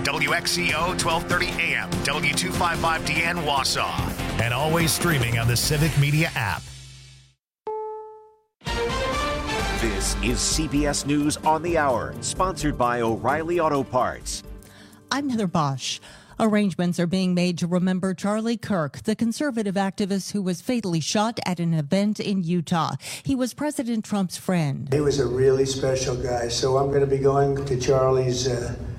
WXCO 1230 AM, W255DN Wausau, and always streaming on the Civic Media app. This is CBS News on the Hour, sponsored by O'Reilly Auto Parts. I'm Heather Bosch. Arrangements are being made to remember Charlie Kirk, the conservative activist who was fatally shot at an event in Utah. He was President Trump's friend. He was a really special guy, so I'm going to be going to Charlie's,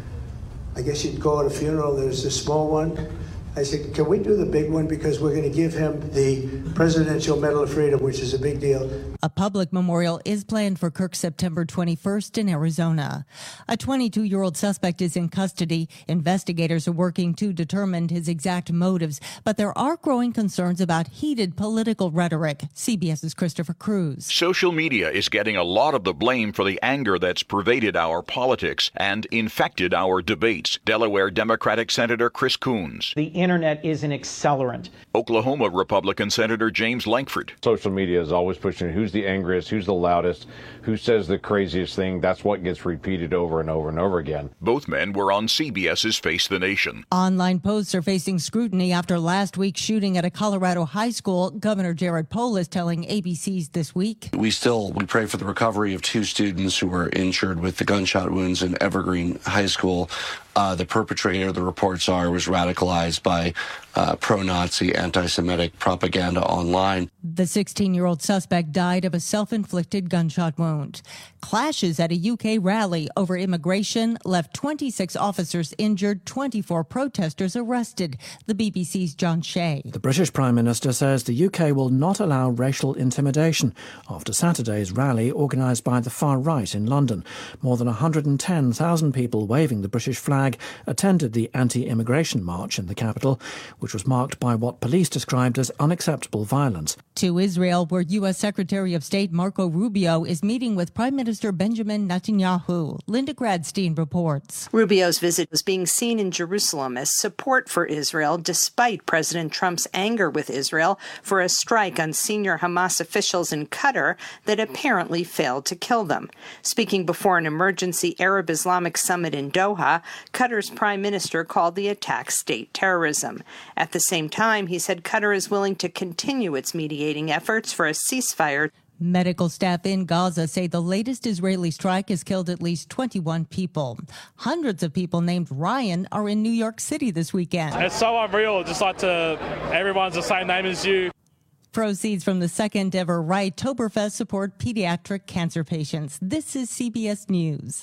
I guess you'd call it a funeral. There's a small one. I said, can we do the big one? Because we're going to give him the Presidential Medal of Freedom, which is a big deal. A public memorial is planned for Kirk September 21st in Arizona. A 22-year-old suspect is in custody. Investigators are working to determine his exact motives, but there are growing concerns about heated political rhetoric. CBS's Christopher Cruz. Social media is getting a lot of the blame for the anger that's pervaded our politics and infected our debates. Delaware Democratic Senator Chris Coons. The internet is an accelerant. Oklahoma Republican Senator James Lankford. Social media is always pushing who's the angriest, who's the loudest, who says the craziest thing. That's what gets repeated over and over and over again. Both men were on CBS's Face the Nation. Online posts are facing scrutiny after last week's shooting at a Colorado high school. Governor Jared Pohl is telling ABC's This Week. We pray for the recovery of two students who were injured with the gunshot wounds in Evergreen High School. The perpetrator, the reports are, was radicalized by pro-Nazi, anti-Semitic propaganda online. The 16-year-old suspect died of a self-inflicted gunshot wound. Clashes at a UK rally over immigration left 26 officers injured, 24 protesters arrested. The BBC's John Shea. The British Prime Minister says the UK will not allow racial intimidation after Saturday's rally organised by the far right in London. More than 110,000 people waving the British flag attended the anti-immigration march in the capital, which was marked by what police described as unacceptable violence. To Israel, where U.S. Secretary of State Marco Rubio is meeting with Prime Minister Benjamin Netanyahu. Linda Gradstein reports. Rubio's visit was being seen in Jerusalem as support for Israel, despite President Trump's anger with Israel for a strike on senior Hamas officials in Qatar that apparently failed to kill them. Speaking before an emergency Arab-Islamic summit in Doha, Qatar's prime minister called the attack state terrorism. At the same time, he said Qatar is willing to continue its mediating efforts for a ceasefire. Medical staff in Gaza say the latest Israeli strike has killed at least 21 people. Hundreds of people named Ryan are in New York City this weekend. It's so unreal, just like everyone's the same name as you. Proceeds from the second ever Rightoberfest support pediatric cancer patients. This is CBS News.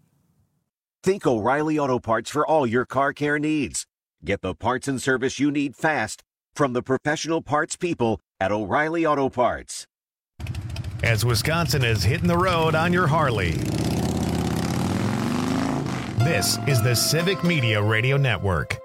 Think O'Reilly Auto Parts for all your car care needs. Get the parts and service you need fast from the professional parts people at O'Reilly Auto Parts. As Wisconsin is hitting the road on your Harley. This is the Civic Media Radio Network.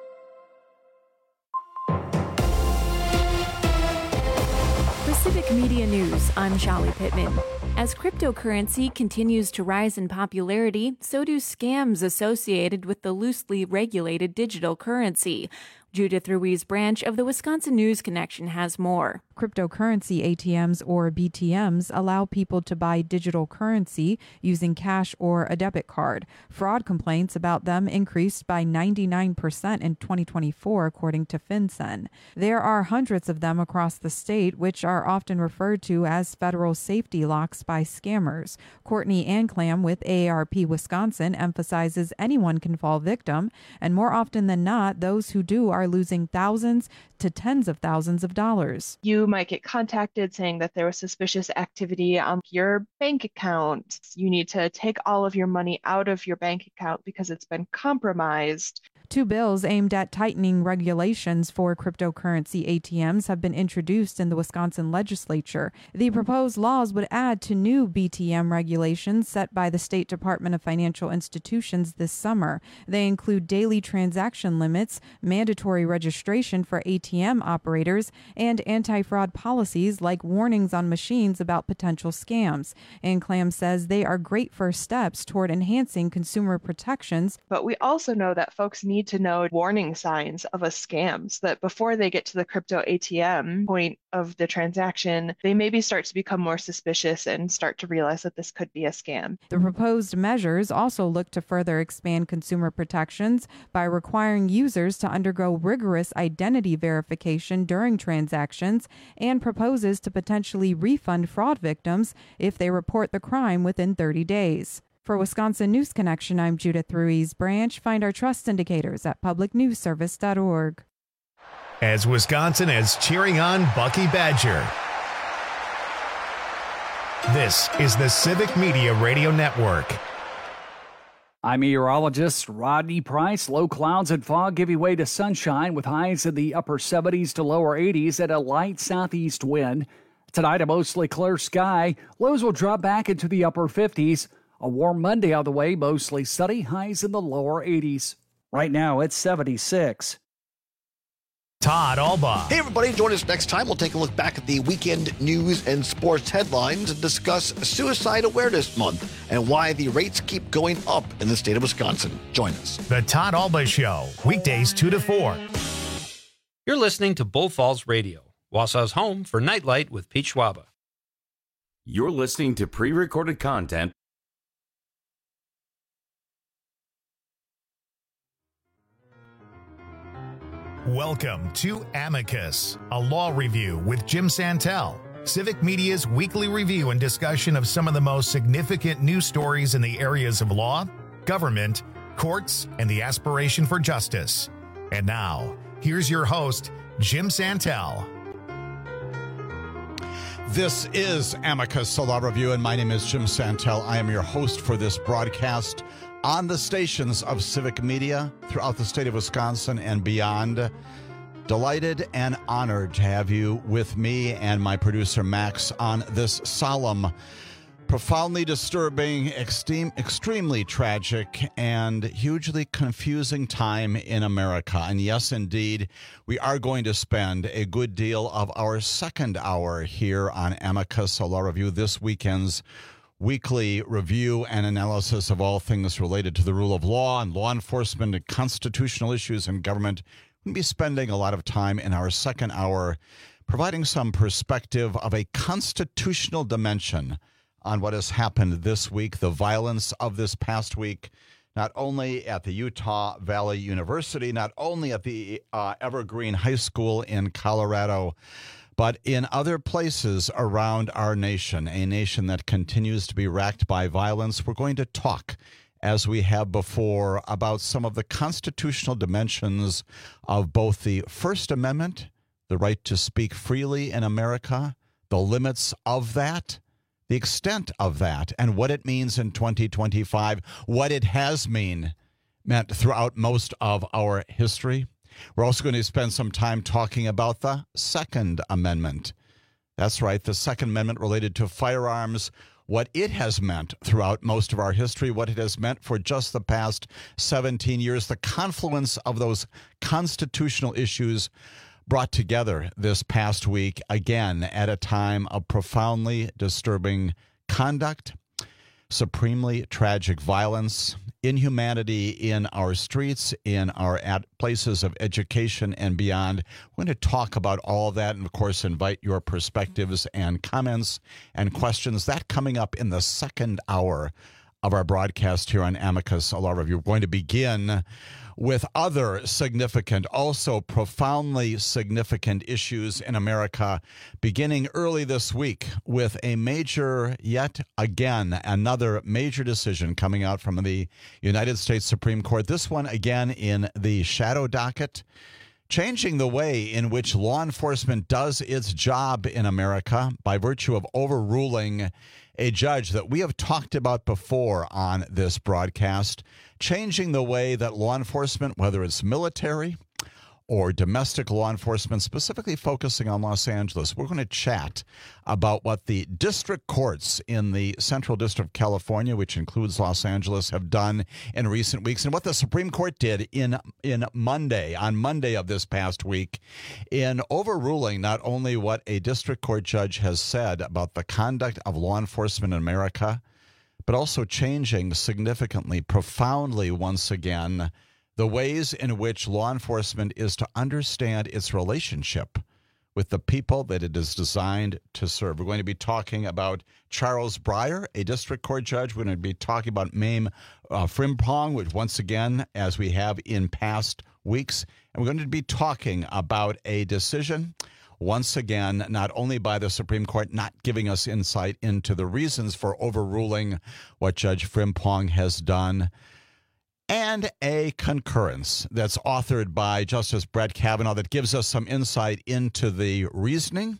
For Civic Media News, I'm Shali Pittman. As cryptocurrency continues to rise in popularity, so do scams associated with the loosely regulated digital currency. Judith Ruiz Branch of the Wisconsin News Connection has more. Cryptocurrency ATMs or BTMs allow people to buy digital currency using cash or a debit card. Fraud complaints about them increased by 99% in 2024, according to FinCEN. There are hundreds of them across the state, which are often referred to as federal safety locks by scammers. Courtney Anclam with AARP Wisconsin emphasizes anyone can fall victim, and more often than not, those who do are losing thousands to tens of thousands of dollars. You might get contacted saying that there was suspicious activity on your bank account. You need to take all of your money out of your bank account because it's been compromised. Two bills aimed at tightening regulations for cryptocurrency ATMs have been introduced in the Wisconsin legislature. The proposed laws would add to new BTM regulations set by the State Department of Financial Institutions this summer. They include daily transaction limits, mandatory registration for ATM operators, and anti-fraud policies like warnings on machines about potential scams. Anclam says they are great first steps toward enhancing consumer protections. But we also know that folks need need to know warning signs of a scam so that before they get to the crypto ATM point of the transaction, they maybe start to become more suspicious and start to realize that this could be a scam. The proposed measures also look to further expand consumer protections by requiring users to undergo rigorous identity verification during transactions, and proposes to potentially refund fraud victims if they report the crime within 30 days. For Wisconsin News Connection, I'm Judith Ruiz Branch. Find our trust indicators at publicnewsservice.org. As Wisconsin is cheering on Bucky Badger, this is the Civic Media Radio Network. I'm meteorologist Rodney Price. Low clouds and fog giving way to sunshine with highs in the upper 70s to lower 80s and a light southeast wind. Tonight, a mostly clear sky. Lows will drop back into the upper 50s. A warm Monday on the way, mostly sunny, highs in the lower 80s. Right now, it's 76. Todd Alba. Hey, everybody. Join us next time. We'll take a look back at the weekend news and sports headlines and discuss Suicide Awareness Month and why the rates keep going up in the state of Wisconsin. Join us. The Todd Alba Show, weekdays 2 to 4. You're listening to Bull Falls Radio, Wausau's home for Nightlight with Pete Schwaba. You're listening to pre-recorded content. Welcome to Amicus, a law review with Jim Santel, Civic Media's weekly review and discussion of some of the most significant news stories in the areas of law, government, courts, and the aspiration for justice. And now, here's your host, Jim Santel. This is Amicus, a law review, and my name is Jim Santel. I am your host for this broadcast on the stations of Civic Media throughout the state of Wisconsin and beyond. Delighted and honored to have you with me and my producer Max on this solemn, profoundly disturbing, extremely tragic, and hugely confusing time in America. And yes, indeed, we are going to spend a good deal of our second hour here on Amicus, a law review, this weekend's weekly review and analysis of all things related to the rule of law and law enforcement and constitutional issues in government. We'll be spending a lot of time in our second hour providing some perspective of a constitutional dimension on what has happened this week, the violence of this past week, not only at the Utah Valley University, not only at the Evergreen High School in Colorado, but in other places around our nation, a nation that continues to be racked by violence. We're going to talk, as we have before, about some of the constitutional dimensions of both the First Amendment, the right to speak freely in America, the limits of that, the extent of that, and what it means in 2025, what it has meant throughout most of our history. We're also going to spend some time talking about the Second Amendment. That's right, the Second Amendment related to firearms, what it has meant throughout most of our history, what it has meant for just the past 17 years, the confluence of those constitutional issues brought together this past week, again, at a time of profoundly disturbing conduct, supremely tragic violence, inhumanity in our streets, in our places of education and beyond. We're going to talk about all of that and, of course, invite your perspectives and comments and questions. That coming up in the second hour of our broadcast here on Amicus Law Review. We're going to begin with other significant, also profoundly significant issues in America, beginning early this week with a major, yet again, another major decision coming out from the United States Supreme Court. This one, again, in the shadow docket, changing the way in which law enforcement does its job in America by virtue of overruling a judge that we have talked about before on this broadcast, changing the way that law enforcement, whether it's military or domestic law enforcement, specifically focusing on Los Angeles. We're going to chat about what the district courts in the Central District of California, which includes Los Angeles, have done in recent weeks, and what the Supreme Court did on Monday of this past week, in overruling not only what a district court judge has said about the conduct of law enforcement in America, but also changing significantly, profoundly once again, the ways in which law enforcement is to understand its relationship with the people that it is designed to serve. We're going to be talking about Charles Breyer, a district court judge. We're going to be talking about Mame Frimpong, which once again, as we have in past weeks, and we're going to be talking about a decision, once again, not only by the Supreme Court, not giving us insight into the reasons for overruling what Judge Frimpong has done, and a concurrence that's authored by Justice Brett Kavanaugh that gives us some insight into the reasoning,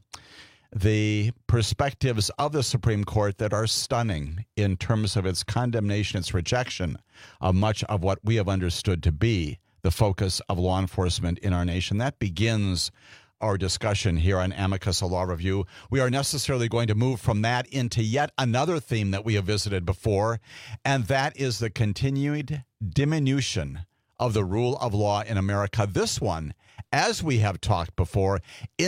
the perspectives of the Supreme Court that are stunning in terms of its condemnation, its rejection of much of what we have understood to be the focus of law enforcement in our nation. That begins our discussion here on Amicus, a Law Review. We are necessarily going to move from that into yet another theme that we have visited before, and that is the continued diminution of the rule of law in America. This one, as we have talked before,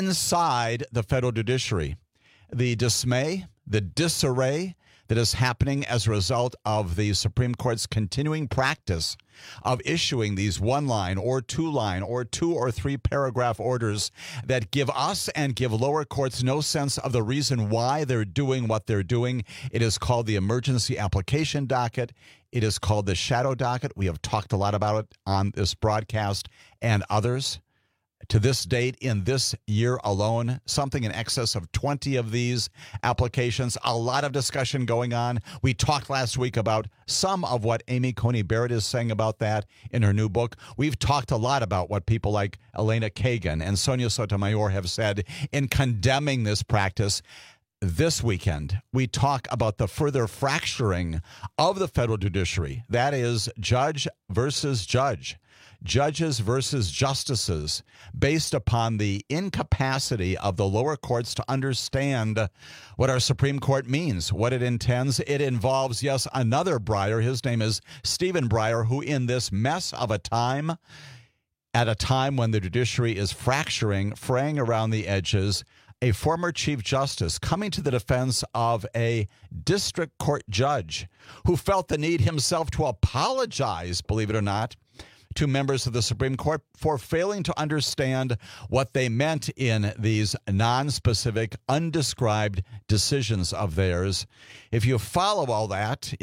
inside the federal judiciary. The dismay, the disarray that is happening as a result of the Supreme Court's continuing practice of issuing these one-line or two-line or 2 or 3 paragraph orders that give us and give lower courts no sense of the reason why they're doing what they're doing. It is called the emergency application docket. It is called the shadow docket. We have talked a lot about it on this broadcast and others. To this date, in this year alone, something in excess of 20 of these applications, a lot of discussion going on. We talked last week about some of what Amy Coney Barrett is saying about that in her new book. We've talked a lot about what people like Elena Kagan and Sonia Sotomayor have said in condemning this practice. This weekend, we talk about the further fracturing of the federal judiciary. That is judge versus judge. Judges versus justices, based upon the incapacity of the lower courts to understand what our Supreme Court means, what it intends. It involves, yes, another Breyer. His name is Stephen Breyer, who in this mess of a time, at a time when the judiciary is fracturing, fraying around the edges, a former Chief Justice coming to the defense of a district court judge who felt the need himself to apologize, believe it or not, to members of the Supreme Court for failing to understand what they meant in these non-specific, undescribed decisions of theirs. If you follow all that,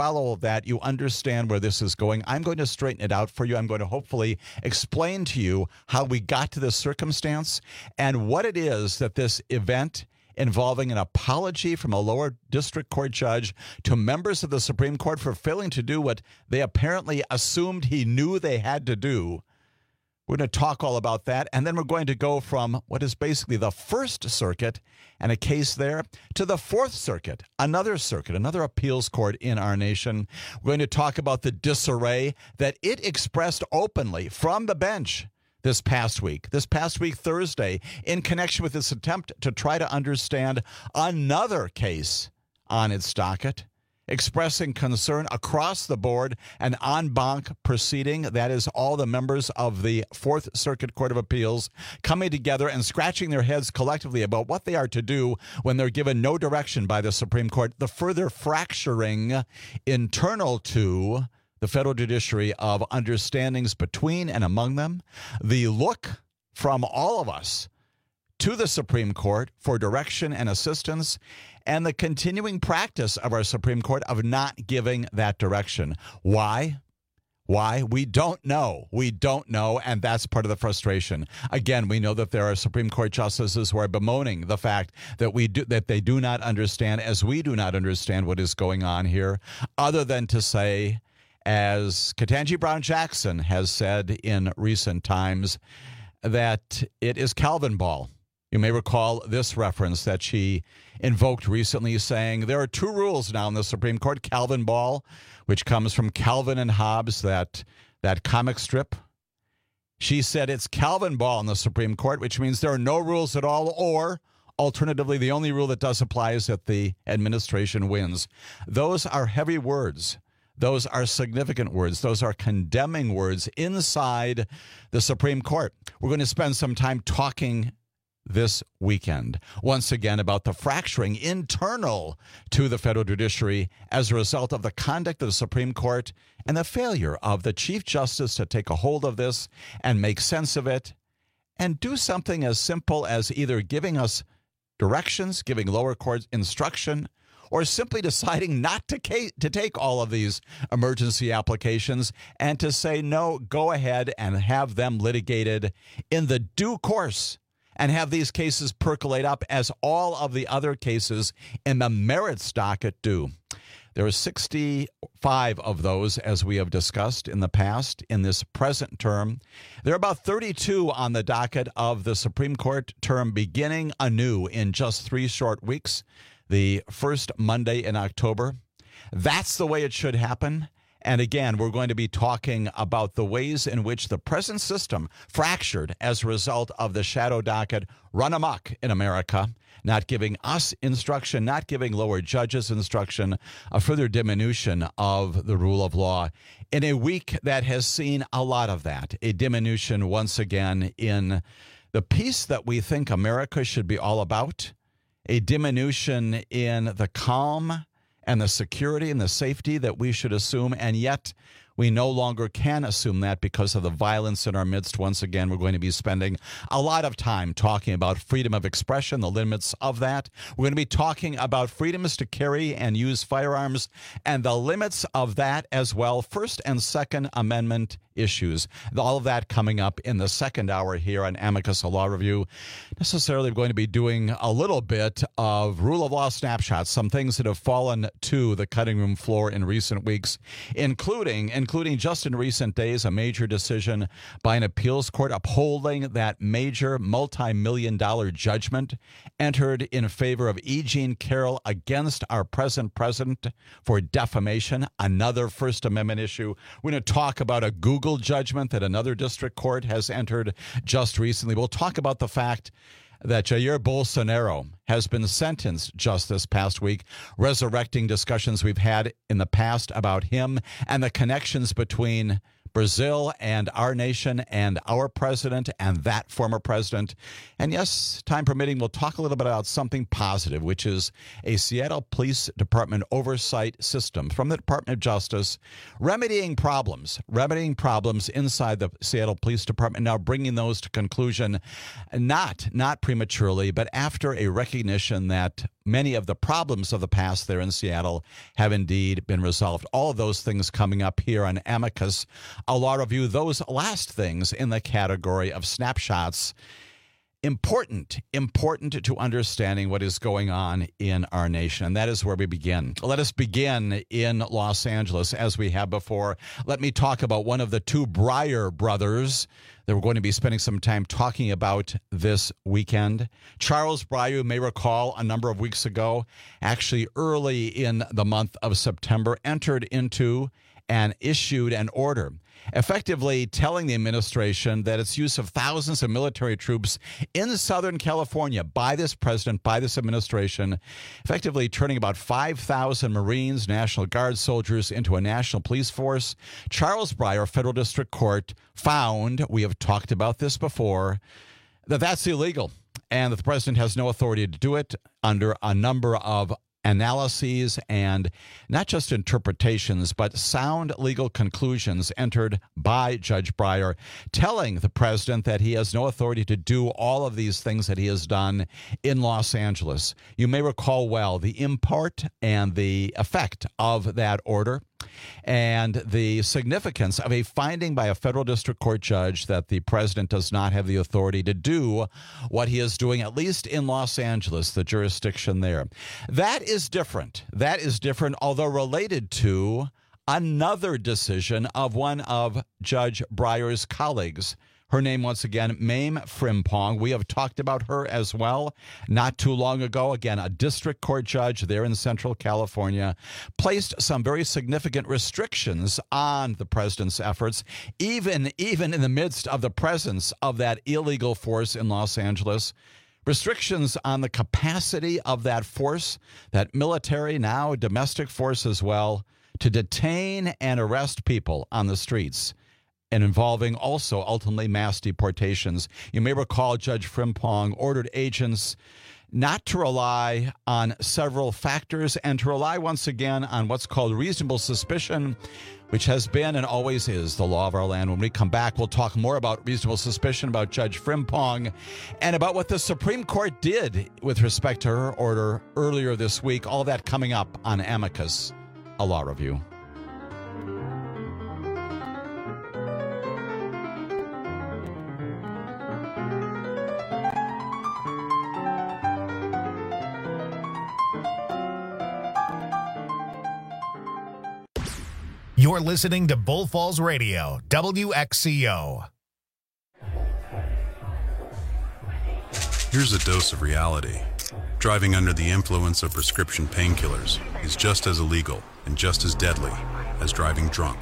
you understand where this is going. I'm going to straighten it out for you. I'm going to hopefully explain to you how we got to this circumstance and what it is that this event involving an apology from a lower district court judge to members of the Supreme Court for failing to do what they apparently assumed he knew they had to do. We're going to talk all about that, and then we're going to go from what is basically the First Circuit and a case there to the Fourth Circuit, another appeals court in our nation. We're going to talk about the disarray that it expressed openly from the bench this past week, Thursday, in connection with its attempt to try to understand another case on its docket, expressing concern across the board, an en banc proceeding. That is all the members of the Fourth Circuit Court of Appeals coming together and scratching their heads collectively about what they are to do when they're given no direction by the Supreme Court. The further fracturing internal to the federal judiciary of understandings between and among them, the look from all of us to the Supreme Court for direction and assistance, and the continuing practice of our Supreme Court of not giving that direction. Why? We don't know. And that's part of the frustration. Again, we know that there are Supreme Court justices who are bemoaning the fact that they do not understand, as we do not understand what is going on here, other than to say, as Ketanji Brown Jackson has said in recent times, that it is Calvin ball. You may recall this reference that she invoked recently, saying there are 2 rules now in the Supreme Court. Calvin ball, which comes from Calvin and Hobbes, that comic strip. She said it's Calvin ball in the Supreme Court, which means there are no rules at all, or alternatively, the only rule that does apply is that the administration wins. Those are heavy words. Those are significant words. Those are condemning words inside the Supreme Court. We're going to spend some time talking this weekend. Once again, about the fracturing internal to the federal judiciary as a result of the conduct of the Supreme Court and the failure of the Chief Justice to take a hold of this and make sense of it and do something as simple as either giving us directions, giving lower courts instruction, or simply deciding not to take all of these emergency applications and to say, no, go ahead and have them litigated in the due course and have these cases percolate up as all of the other cases in the merits docket do. There are 65 of those, as we have discussed in the past, in this present term. There are about 32 on the docket of the Supreme Court term beginning anew in just 3 short weeks. The first Monday in October. That's the way it should happen. And again, we're going to be talking about the ways in which the present system fractured as a result of the shadow docket run amok in America, not giving us instruction, not giving lower judges instruction, a further diminution of the rule of law in a week that has seen a lot of that, a diminution once again in the peace that we think America should be all about, a diminution in the calm and the security and the safety that we should assume, and yet we no longer can assume that because of the violence in our midst. Once again, we're going to be spending a lot of time talking about freedom of expression, the limits of that. We're going to be talking about freedoms to carry and use firearms and the limits of that as well. First and Second Amendment issues. All of that coming up in the second hour here on Amicus, a Law Review. Necessarily, we're going to be doing a little bit of rule of law snapshots, some things that have fallen to the cutting room floor in recent weeks, including just in recent days, a major decision by an appeals court upholding that major multi-million-dollar judgment entered in favor of E. Jean Carroll against our present president for defamation, another First Amendment issue. We're going to talk about a Google judgment that another district court has entered just recently. We'll talk about the fact that Jair Bolsonaro has been sentenced just this past week, resurrecting discussions we've had in the past about him and the connections between Brazil and our nation and our president and that former president. And yes, time permitting, we'll talk a little bit about something positive, which is a Seattle Police Department oversight system from the Department of Justice, remedying problems inside the Seattle Police Department, now bringing those to conclusion, not prematurely, but after a recognition that many of the problems of the past there in Seattle have indeed been resolved. All of those things coming up here on Amicus, a Law Review. Those last things in the category of snapshots, important to understanding what is going on in our nation. And that is where we begin. Let us begin in Los Angeles, as we have before. Let me talk about one of the 2 Breyer brothers that we're going to be spending some time talking about this weekend. Charles Breyer, you may recall a number of weeks ago, actually early in the month of September, entered into and issued an order effectively telling the administration that its use of thousands of military troops in Southern California by this president, by this administration, effectively turning about 5,000 Marines, National Guard soldiers into a national police force. Charles Breyer, Federal District Court, found, we have talked about this before, that that's illegal and that the president has no authority to do it under a number of analyses and not just interpretations, but sound legal conclusions entered by Judge Breyer, telling the president that he has no authority to do all of these things that he has done in Los Angeles. You may recall well the import and the effect of that order and the significance of a finding by a federal district court judge that the president does not have the authority to do what he is doing, at least in Los Angeles, the jurisdiction there. That is different. Although related to another decision of one of Judge Breyer's colleagues. Her name, once again, Mame Frimpong. We have talked about her as well not too long ago. Again, a district court judge there in Central California placed some very significant restrictions on the president's efforts, even in the midst of the presence of that illegal force in Los Angeles. Restrictions on the capacity of that force, that military, now domestic force as well, to detain and arrest people on the streets. and involving also ultimately mass deportations. You may recall Judge Frimpong ordered agents not to rely on several factors and to rely once again on what's called reasonable suspicion, which has been and always is the law of our land. When we come back, we'll talk more about reasonable suspicion, about Judge Frimpong, and about what the Supreme Court did with respect to her order earlier this week. All that coming up on Amicus, a law review. You're listening to Bull Falls Radio, WXCO. Here's a dose of reality. Driving under the influence of prescription painkillers is just as illegal and just as deadly as driving drunk.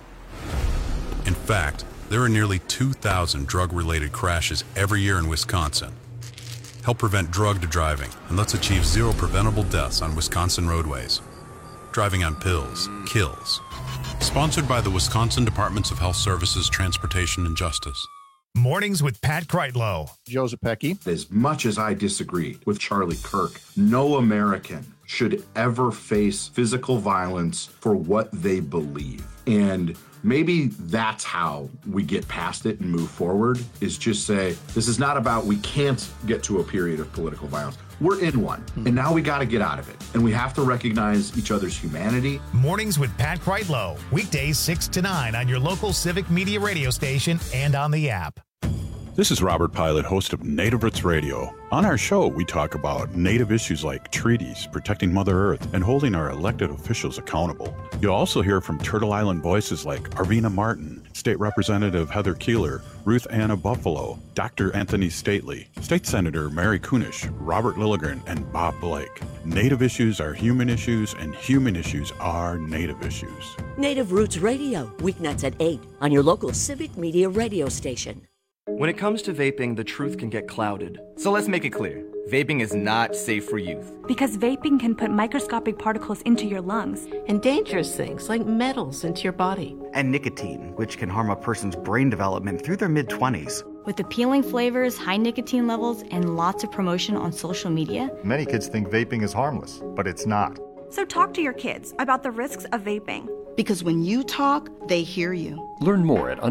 In fact, there are nearly 2,000 drug-related crashes every year in Wisconsin. Help prevent drugged driving, and let's achieve zero preventable deaths on Wisconsin roadways. Driving on pills kills. Sponsored by the Wisconsin Departments of Health Services, Transportation, and Justice. Mornings with Pat Kreitlow. Joe Zepecki. As much as I disagree with Charlie Kirk, no American should ever face physical violence for what they believe. And maybe that's how we get past it and move forward, is just say, this is not about we can't get to a period of political violence. We're in one, and now we got to get out of it. And we have to recognize each other's humanity. Mornings with Pat Kreitlow. Weekdays 6 to 9 on your local Civic Media radio station and on the app. This is Robert Pilot, host of Native Roots Radio. On our show, we talk about Native issues like treaties, protecting Mother Earth, and holding our elected officials accountable. You'll also hear from Turtle Island voices like Arvina Martin, State Representative Heather Keeler, Ruth Anna Buffalo, Dr. Anthony Stately, State Senator Mary Kunish, Robert Lilligren, and Bob Blake. Native issues are human issues, and human issues are Native issues. Native Roots Radio, weeknights at 8 on your local Civic Media radio station. When it comes to vaping, the truth can get clouded. So let's make it clear. Vaping is not safe for youth. Because vaping can put microscopic particles into your lungs. And dangerous things like metals into your body. And nicotine, which can harm a person's brain development through their mid-20s. With appealing flavors, high nicotine levels, and lots of promotion on social media. Many kids think vaping is harmless, but it's not. So talk to your kids about the risks of vaping. Because when you talk, they hear you. Learn more at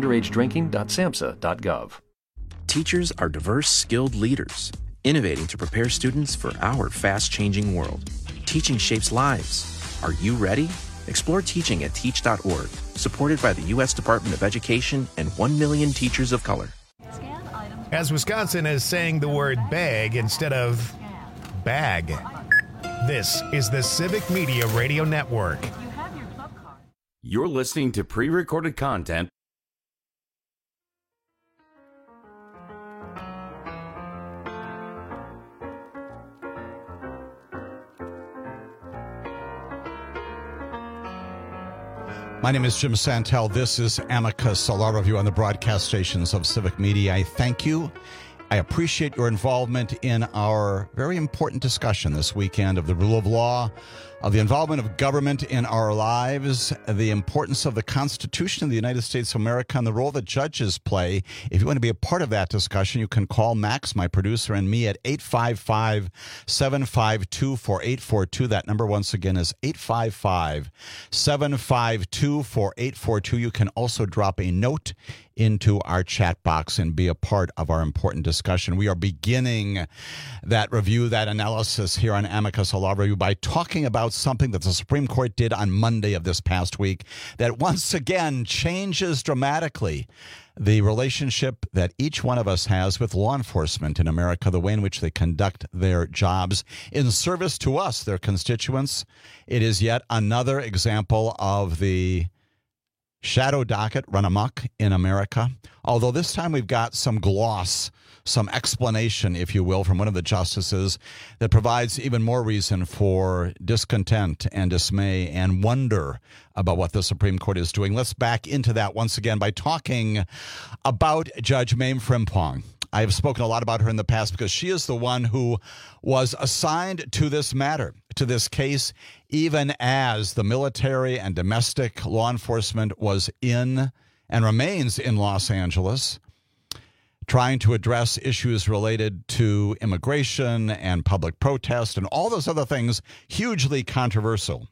underagedrinking.samhsa.gov. Teachers are diverse, skilled leaders, innovating to prepare students for our fast-changing world. Teaching shapes lives. Are you ready? Explore teaching at teach.org, supported by the U.S. Department of Education and 1 million teachers of color. As Wisconsin is saying the word bag instead of bag. This is the Civic Media Radio Network. You're listening to pre-recorded content. My name is Jim Santel. This is Amicus, a law review on the broadcast stations of Civic Media. I thank you. I appreciate your involvement in our very important discussion this weekend of the rule of law, of the involvement of government in our lives, the importance of the Constitution of the United States of America, and the role that judges play. If you want to be a part of that discussion, you can call Max, my producer, and me at 855-752-4842. That number, once again, is 855-752-4842. You can also drop a note into our chat box and be a part of our important discussion. We are beginning that review, that analysis here on Amicus, a law review, by talking about something that the Supreme Court did on Monday of this past week that once again changes dramatically the relationship that each one of us has with law enforcement in America, the way in which they conduct their jobs in service to us, their constituents. It is yet another example of the shadow docket run amok in America, although this time we've got some gloss, some explanation, if you will, from one of the justices that provides even more reason for discontent and dismay and wonder about what the Supreme Court is doing. Let's back into that once again by talking about Judge Mame Frimpong. I have spoken a lot about her in the past because she is the one who was assigned to this matter, to this case, even as the military and domestic law enforcement was in and remains in Los Angeles, trying to address issues related to immigration and public protest and all those other things, hugely controversial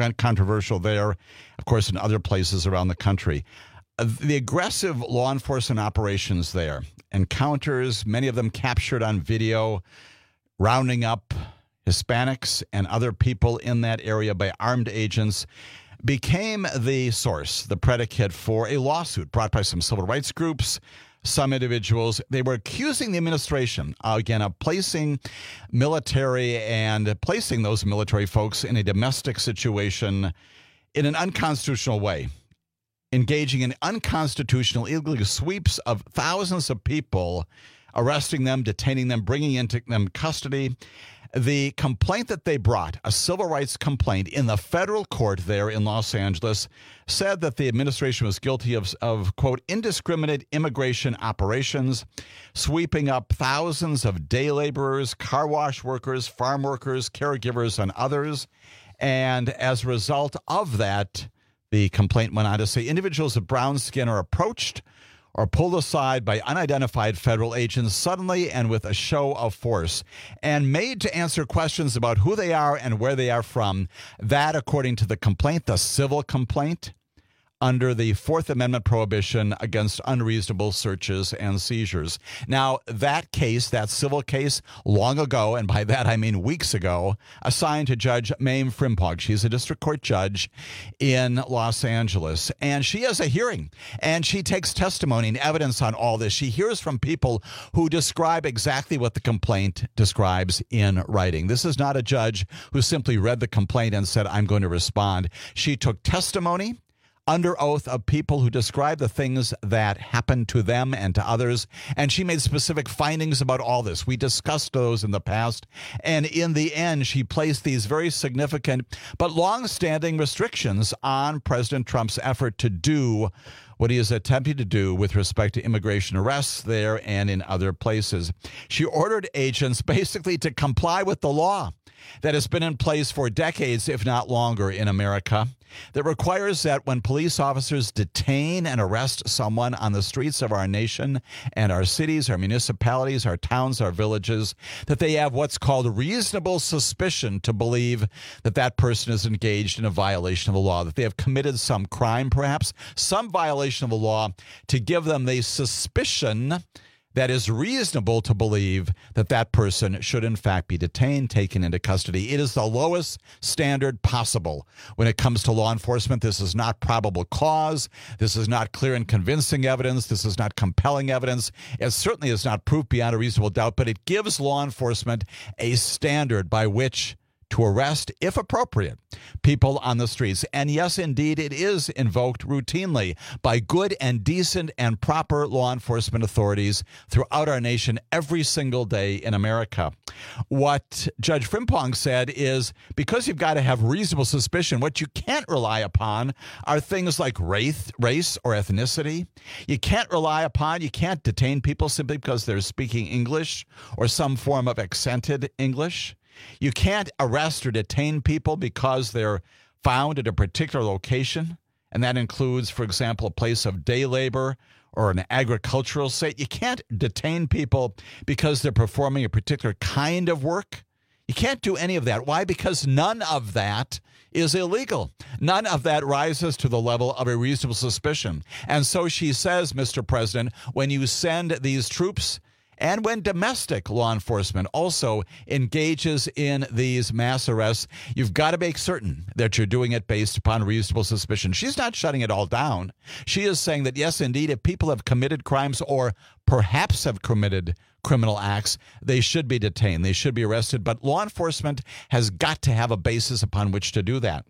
there, of course, in other places around the country. The aggressive law enforcement operations there, encounters, many of them captured on video, rounding up Hispanics and other people in that area by armed agents, became the source, the predicate for a lawsuit brought by some civil rights groups, some individuals. They were accusing the administration, again, of placing military and placing those military folks in a domestic situation in an unconstitutional way, engaging in unconstitutional illegal sweeps of thousands of people, arresting them, detaining them, bringing into them custody. The complaint that they brought, a civil rights complaint in the federal court there in Los Angeles, said that the administration was guilty of quote, indiscriminate immigration operations, sweeping up thousands of day laborers, car wash workers, farm workers, caregivers, and others. And as a result of that, the complaint went on to say individuals of brown skin are approached or pulled aside by unidentified federal agents suddenly and with a show of force and made to answer questions about who they are and where they are from. That, according to the complaint, the civil complaint, under the Fourth Amendment prohibition against unreasonable searches and seizures. Now, that case, that civil case, long ago, and by that I mean weeks ago, assigned to Judge Mame Frimpong. She's a district court judge in Los Angeles, and she has a hearing, and she takes testimony and evidence on all this. She hears from people who describe exactly what the complaint describes in writing. This is not a judge who simply read the complaint and said, I'm going to respond. She took testimony under oath of people who describe the things that happened to them and to others. And she made specific findings about all this. We discussed those in the past. And in the end, she placed these very significant but long-standing restrictions on President Trump's effort to do what he is attempting to do with respect to immigration arrests there and in other places. She ordered agents basically to comply with the law that has been in place for decades, if not longer, in America, that requires that when police officers detain and arrest someone on the streets of our nation and our cities, our municipalities, our towns, our villages, that they have what's called reasonable suspicion to believe that that person is engaged in a violation of the law, that they have committed some crime, perhaps some violation of the law, to give them the suspicion that is reasonable to believe that that person should in fact be detained, taken into custody. It is the lowest standard possible when it comes to law enforcement. This is not probable cause. This is not clear and convincing evidence. This is not compelling evidence. It certainly is not proof beyond a reasonable doubt, but it gives law enforcement a standard by which to arrest, if appropriate, people on the streets. And yes, indeed, it is invoked routinely by good and decent and proper law enforcement authorities throughout our nation every single day in America. What Judge Frimpong said is, because you've got to have reasonable suspicion, what you can't rely upon are things like race or ethnicity. You can't detain people simply because they're speaking English or some form of accented English. You can't arrest or detain people because they're found at a particular location, and that includes, for example, a place of day labor or an agricultural site. You can't detain people because they're performing a particular kind of work. You can't do any of that. Why? Because none of that is illegal. None of that rises to the level of a reasonable suspicion. And so she says, Mr. President, when you send these troops and when domestic law enforcement also engages in these mass arrests, you've got to make certain that you're doing it based upon reasonable suspicion. She's not shutting it all down. She is saying that, yes, indeed, if people have committed crimes or perhaps have committed criminal acts, they should be detained. They should be arrested. But law enforcement has got to have a basis upon which to do that.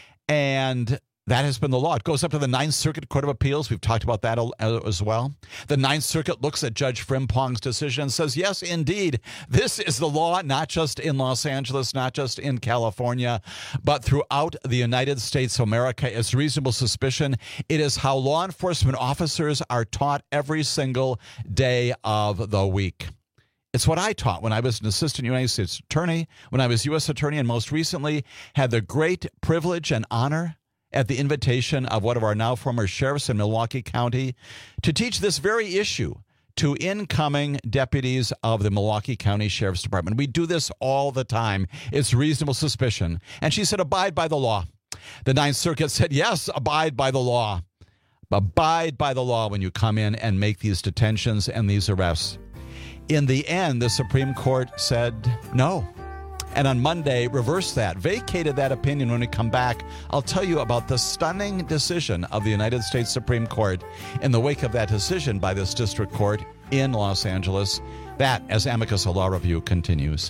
And that has been the law. It goes up to the Ninth Circuit Court of Appeals. We've talked about that as well. The Ninth Circuit looks at Judge Frimpong's decision and says, yes, indeed, this is the law, not just in Los Angeles, not just in California, but throughout the United States of America. It's reasonable suspicion. It is how law enforcement officers are taught every single day of the week. It's what I taught when I was an assistant United States attorney, when I was U.S. attorney, and most recently had the great privilege and honor at the invitation of one of our now former sheriffs in Milwaukee County to teach this very issue to incoming deputies of the Milwaukee County Sheriff's Department. We do this all the time. It's reasonable suspicion. And she said, abide by the law. The Ninth Circuit said, yes, abide by the law. Abide by the law when you come in and make these detentions and these arrests. In the end, the Supreme Court said no. And on Monday, reversed that, vacated that opinion. When we come back, I'll tell you about the stunning decision of the United States Supreme Court in the wake of that decision by this district court in Los Angeles. That as Amicus, a law review, continues.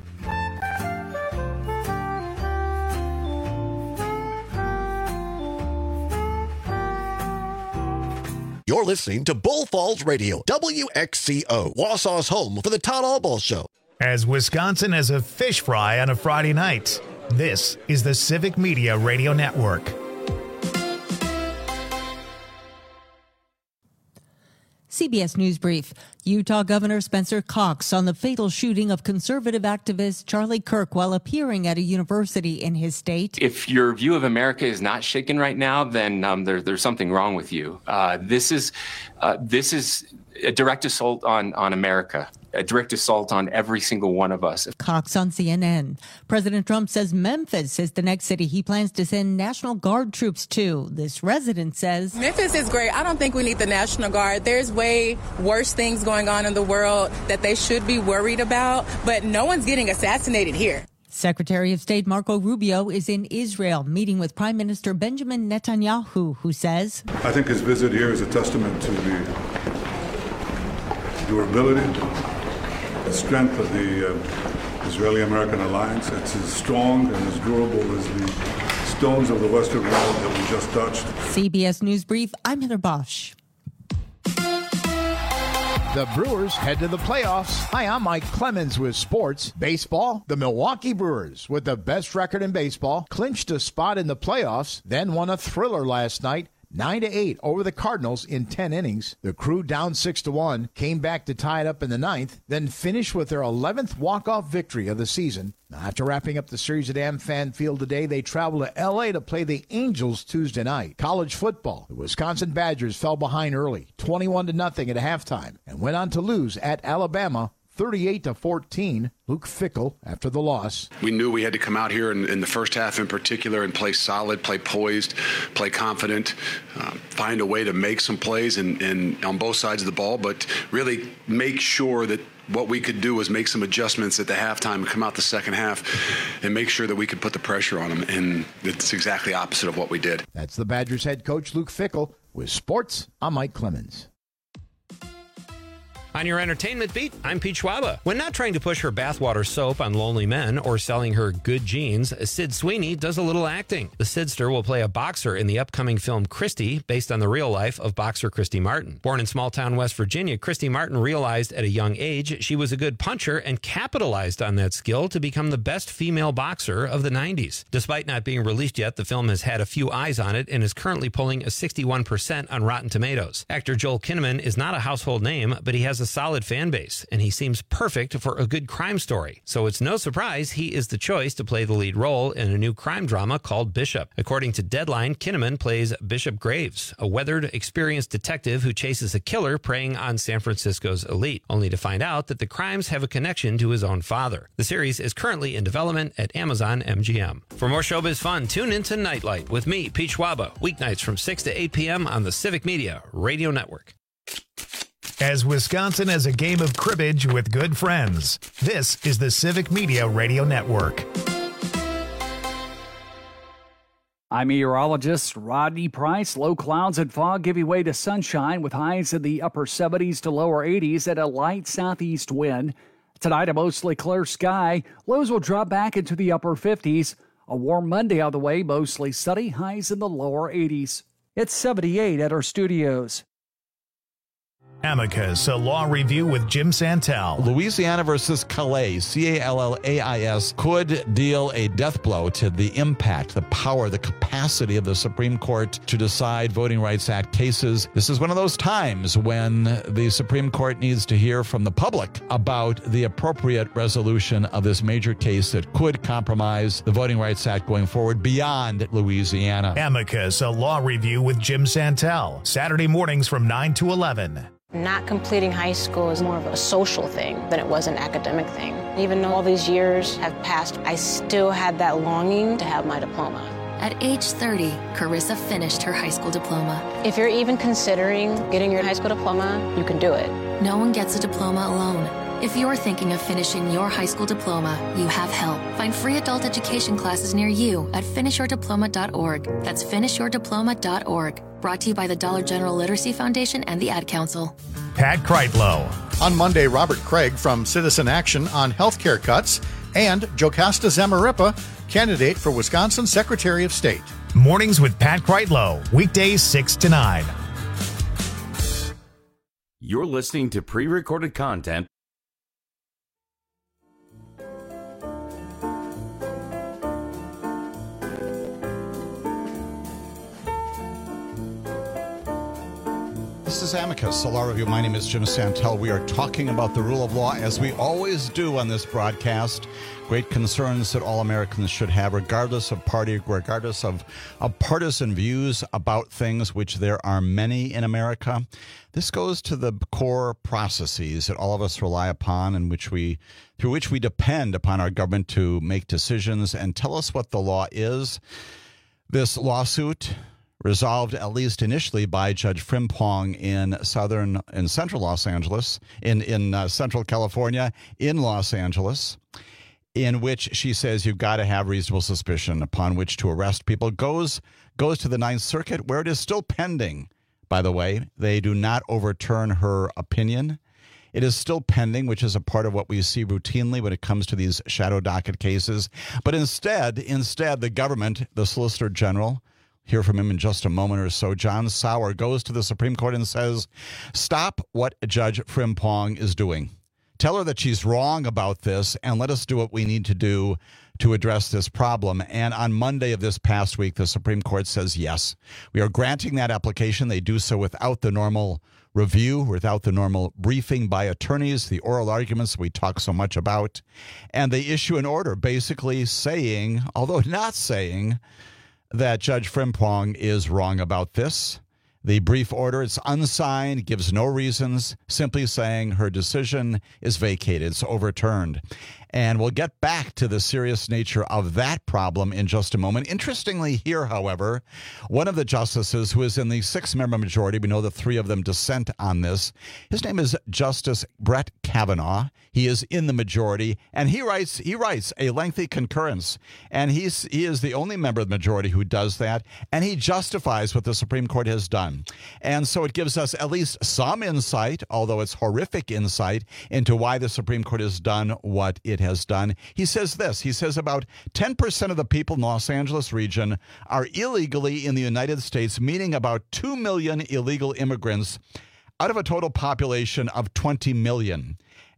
You're listening to Bull Falls Radio, WXCO, Wausau's home for the Todd Albaugh Show. As Wisconsin has a fish fry on a Friday night, this is the Civic Media Radio Network. CBS News Brief. Utah Governor Spencer Cox on the fatal shooting of conservative activist Charlie Kirk while appearing at a university in his state. If your view of America is not shaken right now, then there's something wrong with you. This is a direct assault on America. A direct assault on every single one of us. Cox on CNN. President Trump says Memphis is the next city he plans to send National Guard troops to. This resident says, Memphis is great. I don't think we need the National Guard. There's way worse things going on in the world that they should be worried about, but no one's getting assassinated here. Secretary of State Marco Rubio is in Israel meeting with Prime Minister Benjamin Netanyahu, who says, I think his visit here is a testament to the durability, the strength of the Israeli-American alliance. It's as strong and as durable as the stones of the Western Wall that we just touched. CBS News Brief, I'm Heather Bosch. The Brewers head to the playoffs. Hi, I'm Mike Clemens with sports. Baseball, the Milwaukee Brewers, with the best record in baseball, clinched a spot in the playoffs, then won a thriller last night, 9-8 over the Cardinals in 10 innings. The Crew down 6-1, came back to tie it up in the ninth, then finished with their 11th walk-off victory of the season. Now, after wrapping up the series at AmFan Field today, they travel to L.A. to play the Angels Tuesday night. College football, the Wisconsin Badgers fell behind early, 21-0 at halftime, and went on to lose at Alabama 38-14. Luke Fickell after the loss. We knew we had to come out here in the first half in particular and play solid, play poised, play confident, find a way to make some plays and on both sides of the ball, but really make sure that what we could do was make some adjustments at the halftime and come out the second half and make sure that we could put the pressure on them. And it's exactly opposite of what we did. That's the Badgers head coach Luke Fickell. With sports, I'm Mike Clemens. On your entertainment beat, I'm Pete Schwaba. When not trying to push her bathwater soap on lonely men or selling her good jeans, Sid Sweeney does a little acting. The Sidster will play a boxer in the upcoming film Christy, based on the real life of boxer Christy Martin. Born in small-town West Virginia, Christy Martin realized at a young age she was a good puncher and capitalized on that skill to become the best female boxer of the 90s. Despite not being released yet, the film has had a few eyes on it and is currently pulling a 61% on Rotten Tomatoes. Actor Joel Kinnaman is not a household name, but he has a solid fan base, and he seems perfect for a good crime story. So it's no surprise he is the choice to play the lead role in a new crime drama called Bishop. According to Deadline, Kinnaman plays Bishop Graves, a weathered, experienced detective who chases a killer preying on San Francisco's elite, only to find out that the crimes have a connection to his own father. The series is currently in development at Amazon MGM. For more showbiz fun, tune into Nightlight with me, Pete Schwaba, weeknights from 6 to 8 p.m. on the Civic Media Radio Network. As Wisconsin has a game of cribbage with good friends, this is the Civic Media Radio Network. I'm meteorologist Rodney Price. Low clouds and fog giving way to sunshine with highs in the upper 70s to lower 80s and a light southeast wind. Tonight, a mostly clear sky. Lows will drop back into the upper 50s. A warm Monday on the way, mostly sunny, highs in the lower 80s. It's 78 at our studios. Amicus, a law review with Jim Santel. Louisiana versus Calais, Callais, could deal a death blow to the impact, the power, the capacity of the Supreme Court to decide Voting Rights Act cases. This is one of those times when the Supreme Court needs to hear from the public about the appropriate resolution of this major case that could compromise the Voting Rights Act going forward beyond Louisiana. Amicus, a law review with Jim Santel. Saturday mornings from 9 to 11. Not completing high school is more of a social thing than it was an academic thing. Even though all these years have passed, I still had that longing to have my diploma. At age 30, Carissa finished her high school diploma. If you're even considering getting your high school diploma, you can do it. No one gets a diploma alone. If you're thinking of finishing your high school diploma, you have help. Find free adult education classes near you at finishyourdiploma.org. That's finishyourdiploma.org. Brought to you by the Dollar General Literacy Foundation and the Ad Council. Pat Kreitlow. On Monday, Robert Craig from Citizen Action on healthcare cuts, and Jocasta Zamarripa, candidate for Wisconsin Secretary of State. Mornings with Pat Kreitlow, weekdays 6 to 9. You're listening to pre-recorded content. This is Amicus, a law review. My name is Jim Santel. We are talking about the rule of law, as we always do on this broadcast. Great concerns that all Americans should have, regardless of party, regardless of partisan views about things, which there are many in America. This goes to the core processes that all of us rely upon and through which we depend upon our government to make decisions and tell us what the law is. This lawsuit, resolved at least initially by Judge Frimpong in central Los Angeles, in central California, in Los Angeles, in which she says you've got to have reasonable suspicion upon which to arrest people, goes to the Ninth Circuit, where it is still pending. By the way, they do not overturn her opinion. It is still pending, which is a part of what we see routinely when it comes to these shadow docket cases. But instead, the government, the Solicitor General, hear from him in just a moment or so, John Sauer, goes to the Supreme Court and says, stop what Judge Frimpong is doing. Tell her that she's wrong about this, and let us do what we need to do to address this problem. And on Monday of this past week, the Supreme Court says, yes, we are granting that application. They do so without the normal review, without the normal briefing by attorneys, the oral arguments we talk so much about. And they issue an order basically saying, although not saying, that Judge Frimpong is wrong about this. The brief order, it's unsigned, gives no reasons, simply saying her decision is vacated, it's overturned. And we'll get back to the serious nature of that problem in just a moment. Interestingly here, however, one of the justices who is in the 6-member majority, we know the 3 of them dissent on this, his name is Justice Brett Kavanaugh. He is in the majority, and he writes a lengthy concurrence. And he is the only member of the majority who does that, and he justifies what the Supreme Court has done. And so it gives us at least some insight, although it's horrific insight, into why the Supreme Court has done what it has done. He says this. He says about 10% of the people in the Los Angeles region are illegally in the United States, meaning about 2 million illegal immigrants out of a total population of 20 million.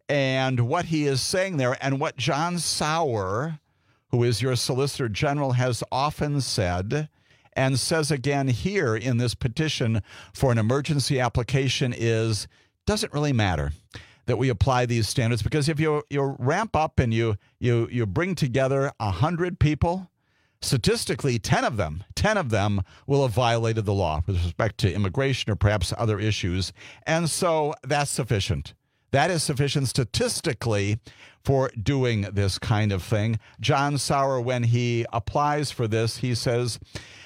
And what he is saying there, and what John Sauer, who is your Solicitor General, has often said, and says again here in this petition for an emergency application, is doesn't really matter that we apply these standards, because if you ramp up and you bring together 100 people, statistically 10 of them will have violated the law with respect to immigration or perhaps other issues. And so that's sufficient. That is sufficient statistically for doing this kind of thing. John Sauer, when he applies for this, he says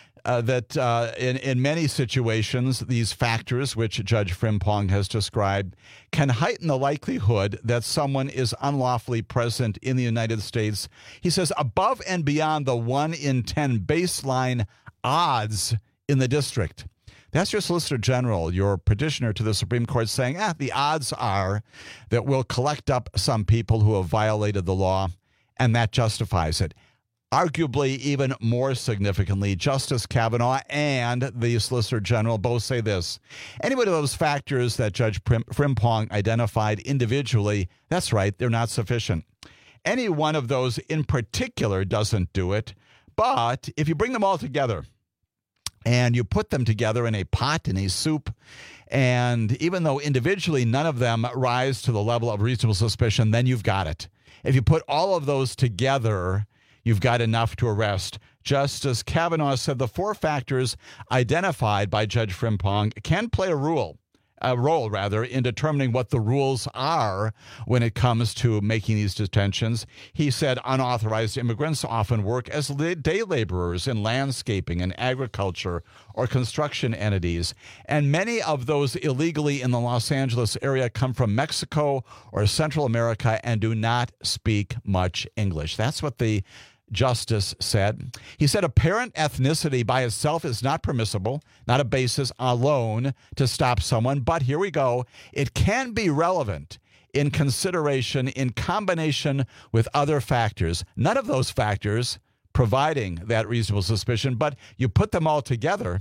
that in many situations, these factors, which Judge Frimpong has described, can heighten the likelihood that someone is unlawfully present in the United States. He says above and beyond the 1 in 10 baseline odds in the district. That's your Solicitor General, your petitioner to the Supreme Court, saying, the odds are that we'll collect up some people who have violated the law, and that justifies it. Arguably, even more significantly, Justice Kavanaugh and the Solicitor General both say this. Any one of those factors that Judge Frimpong identified individually, that's right, they're not sufficient. Any one of those in particular doesn't do it. But if you bring them all together and you put them together in a pot, in a soup, and even though individually none of them rise to the level of reasonable suspicion, then you've got it. If you put all of those together, you've got enough to arrest. Justice Kavanaugh said the 4 factors identified by Judge Frimpong can play a role in determining what the rules are when it comes to making these detentions. He said unauthorized immigrants often work as day laborers in landscaping and agriculture or construction entities, and many of those illegally in the Los Angeles area come from Mexico or Central America and do not speak much English. That's what the justice said. He said apparent ethnicity by itself is not permissible, not a basis alone to stop someone. But here we go. It can be relevant in consideration in combination with other factors. None of those factors providing that reasonable suspicion, but you put them all together,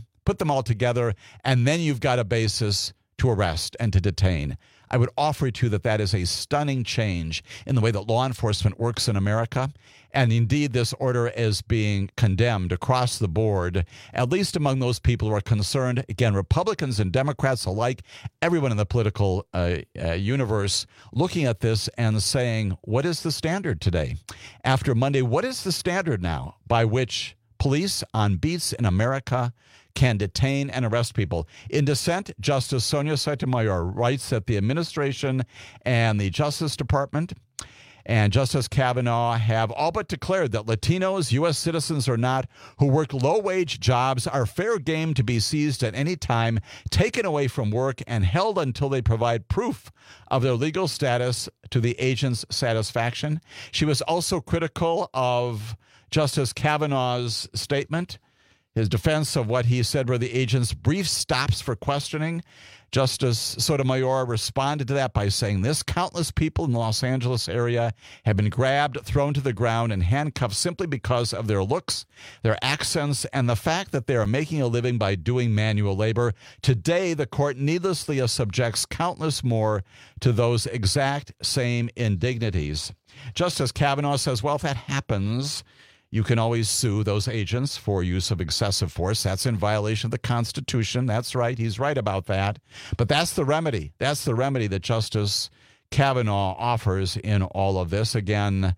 and then you've got a basis to arrest and to detain. I would offer to you that is a stunning change in the way that law enforcement works in America. And indeed, this order is being condemned across the board, at least among those people who are concerned. Again, Republicans and Democrats alike, everyone in the political universe looking at this and saying, what is the standard today? After Monday, what is the standard now by which police on beats in America can detain and arrest people? In dissent, Justice Sonia Sotomayor writes that the administration and the Justice Department and Justice Kavanaugh have all but declared that Latinos, U.S. citizens or not, who work low-wage jobs are fair game to be seized at any time, taken away from work, and held until they provide proof of their legal status to the agent's satisfaction. She was also critical of Justice Kavanaugh's statement, his defense of what he said were the agent's brief stops for questioning. Justice Sotomayor responded to that by saying this: countless people in the Los Angeles area have been grabbed, thrown to the ground, and handcuffed simply because of their looks, their accents, and the fact that they are making a living by doing manual labor. Today, the court needlessly subjects countless more to those exact same indignities. Justice Kavanaugh says, well, if that happens, you can always sue those agents for use of excessive force. That's in violation of the Constitution. That's right. He's right about that. But that's the remedy. That's the remedy that Justice Kavanaugh offers in all of this. Again,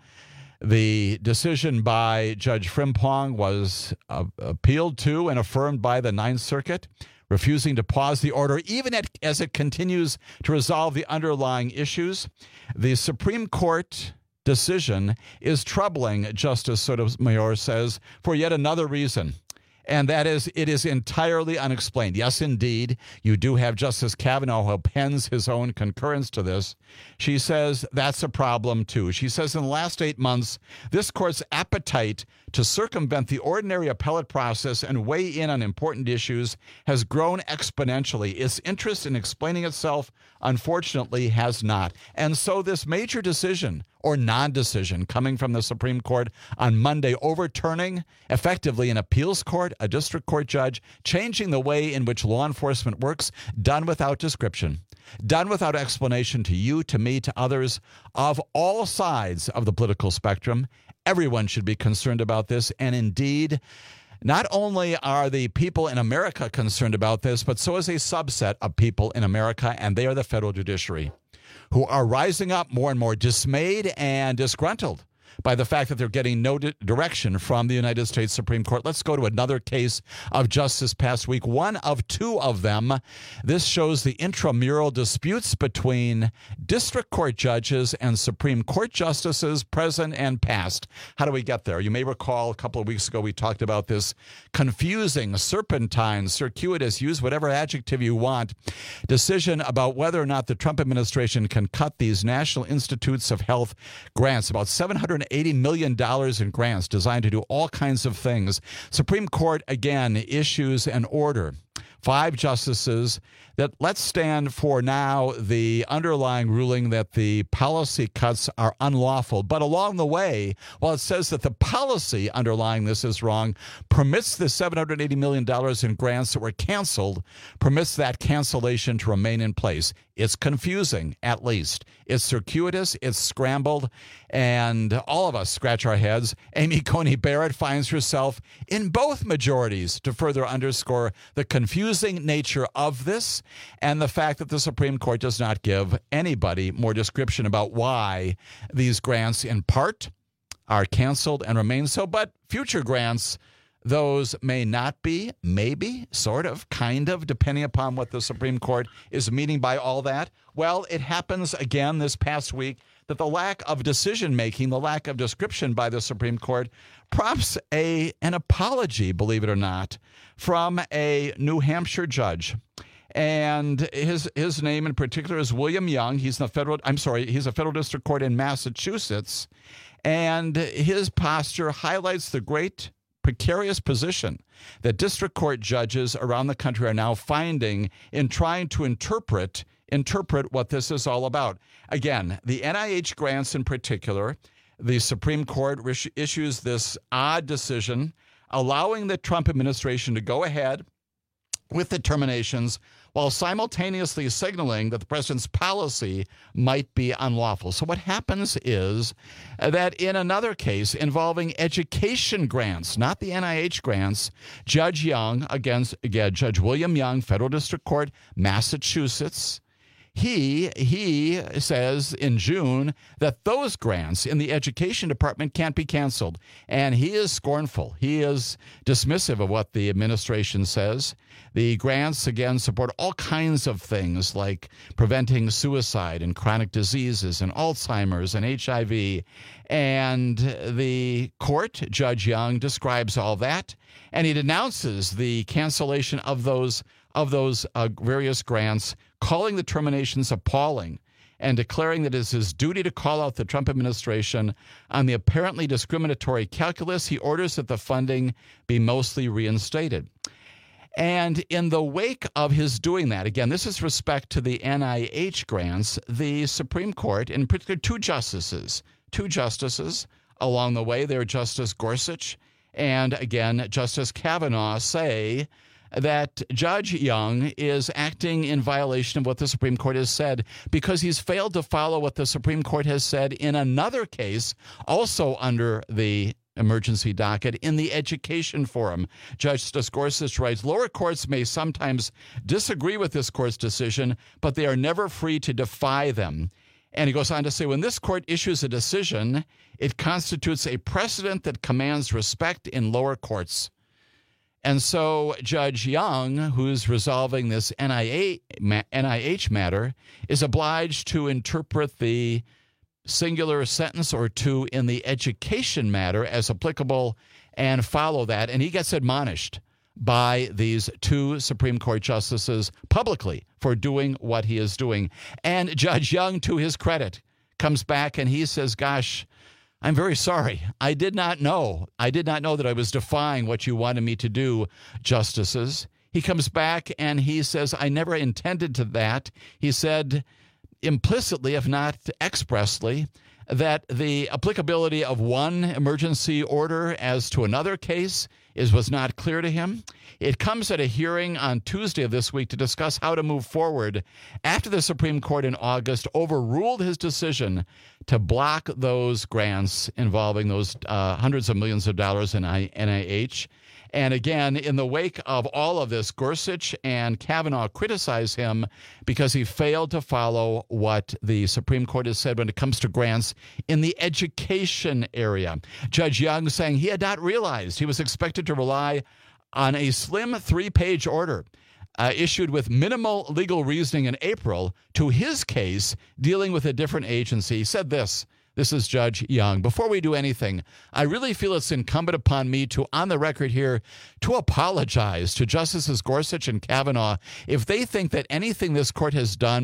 the decision by Judge Frimpong was appealed to and affirmed by the Ninth Circuit, refusing to pause the order even as it continues to resolve the underlying issues. The Supreme Court decision is troubling, Justice Sotomayor says, for yet another reason, and that is it is entirely unexplained. Yes, indeed, you do have Justice Kavanaugh who pens his own concurrence to this. She says that's a problem, too. She says in the last 8 months, this court's appetite to circumvent the ordinary appellate process and weigh in on important issues has grown exponentially. Its interest in explaining itself, unfortunately, has not. And so this major decision or non-decision coming from the Supreme Court on Monday, overturning effectively an appeals court, a district court judge, changing the way in which law enforcement works, done without description, done without explanation to you, to me, to others of all sides of the political spectrum. Everyone should be concerned about this. And indeed, not only are the people in America concerned about this, but so is a subset of people in America, and they are the federal judiciary, who are rising up more and more dismayed and disgruntled by the fact that they're getting no direction from the United States Supreme Court. Let's go to another case of just this past week, one of two of them. This shows the intramural disputes between district court judges and Supreme Court justices, present and past. How do we get there? You may recall a couple of weeks ago we talked about this confusing, serpentine, circuitous, use whatever adjective you want, decision about whether or not the Trump administration can cut these National Institutes of Health grants, about $780 million in grants designed to do all kinds of things. Supreme Court, again, issues an order 5 justices that let's stand for now the underlying ruling that the policy cuts are unlawful. But along the way, while it says that the policy underlying this is wrong, permits the $780 million in grants that were canceled, permits that cancellation to remain in place. It's confusing, at least. It's circuitous, it's scrambled, and all of us scratch our heads. Amy Coney Barrett finds herself in both majorities to further underscore the confusing nature of this and the fact that the Supreme Court does not give anybody more description about why these grants, in part, are canceled and remain so, but future grants, those may not be, maybe, sort of, kind of, depending upon what the Supreme Court is meaning by all that. Well, it happens again this past week that the lack of decision-making, the lack of description by the Supreme Court prompts an apology, believe it or not, from a New Hampshire judge. And his name in particular is William Young. He's a federal district court in Massachusetts. And his posture highlights the great precarious position that district court judges around the country are now finding in trying to interpret what this is all about. Again, the NIH grants in particular, the Supreme Court issues this odd decision allowing the Trump administration to go ahead with the terminations while simultaneously signaling that the president's policy might be unlawful. So what happens is that in another case involving education grants, not the NIH grants, Judge William Young, Federal District Court, Massachusetts, he says in June that those grants in the education department can't be canceled. And he is scornful. He is dismissive of what the administration says. The grants, again, support all kinds of things like preventing suicide and chronic diseases and Alzheimer's and HIV. And the court, Judge Young, describes all that. And he denounces the cancellation of those various grants, calling the terminations appalling and declaring that it is his duty to call out the Trump administration on the apparently discriminatory calculus. He orders that the funding be mostly reinstated. And in the wake of his doing that, again, this is respect to the NIH grants, the Supreme Court, in particular two justices along the way, they're Justice Gorsuch and, again, Justice Kavanaugh, say that Judge Young is acting in violation of what the Supreme Court has said because he's failed to follow what the Supreme Court has said in another case, also under the emergency docket, in the education forum. Justice Gorsuch writes, lower courts may sometimes disagree with this court's decision, but they are never free to defy them. And he goes on to say, when this court issues a decision, it constitutes a precedent that commands respect in lower courts. And so Judge Young, who's resolving this NIH matter, is obliged to interpret the singular sentence or two in the education matter as applicable and follow that. And he gets admonished by these two Supreme Court justices publicly for doing what he is doing. And Judge Young, to his credit, comes back and he says, gosh, I'm very sorry. I did not know that I was defying what you wanted me to do, justices. He comes back and he says, I never intended to that. He said implicitly, if not expressly, that the applicability of one emergency order as to another case was not clear to him. It comes at a hearing on Tuesday of this week to discuss how to move forward after the Supreme Court in August overruled his decision to block those grants involving those hundreds of millions of dollars in NIH. And again, in the wake of all of this, Gorsuch and Kavanaugh criticize him because he failed to follow what the Supreme Court has said when it comes to grants in the education area. Judge Young saying he had not realized he was expected to rely on a slim 3-page order issued with minimal legal reasoning in April to his case dealing with a different agency. He said this. This is Judge Young. Before we do anything, I really feel it's incumbent upon me to, on the record here, to apologize to Justices Gorsuch and Kavanaugh if they think that anything this court has done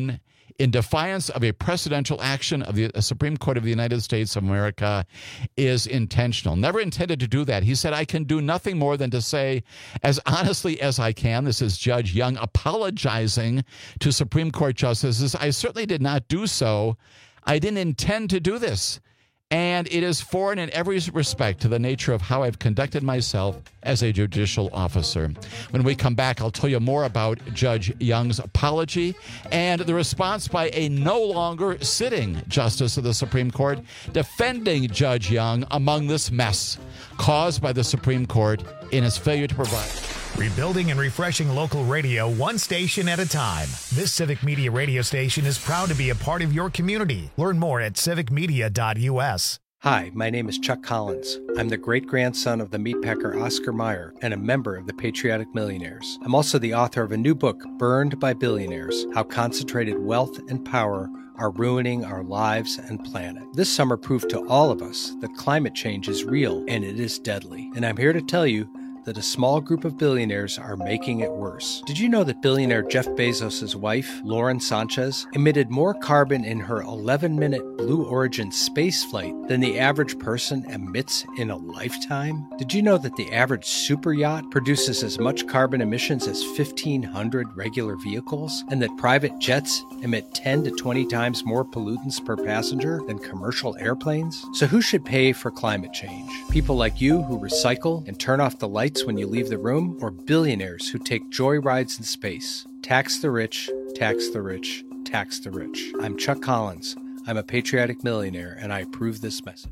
in defiance of a presidential action of the Supreme Court of the United States of America is intentional. Never intended to do that. He said, I can do nothing more than to say, as honestly as I can, this is Judge Young apologizing to Supreme Court justices, I certainly did not do so. I didn't intend to do this. And it is foreign in every respect to the nature of how I've conducted myself as a judicial officer. When we come back, I'll tell you more about Judge Young's apology and the response by a no longer sitting justice of the Supreme Court defending Judge Young among this mess caused by the Supreme Court in its failure to provide. Rebuilding and refreshing local radio one station at a time. This Civic Media radio station is proud to be a part of your community. Learn more at civicmedia.us. Hi, my name is Chuck Collins. I'm the great-grandson of the meatpacker Oscar Mayer and a member of the Patriotic Millionaires. I'm also the author of a new book, Burned by Billionaires: How Concentrated Wealth and Power are ruining our lives and planet. This summer proved to all of us that climate change is real and it is deadly. And I'm here to tell you that a small group of billionaires are making it worse. Did you know that billionaire Jeff Bezos' wife, Lauren Sanchez, emitted more carbon in her 11-minute Blue Origin space flight than the average person emits in a lifetime? Did you know that the average super yacht produces as much carbon emissions as 1,500 regular vehicles, and that private jets emit 10 to 20 times more pollutants per passenger than commercial airplanes? So who should pay for climate change? People like you who recycle and turn off the lights when you leave the room, or billionaires who take joy rides in space? Tax the rich, tax the rich, tax the rich. I'm Chuck Collins. I'm a patriotic millionaire, and I approve this message.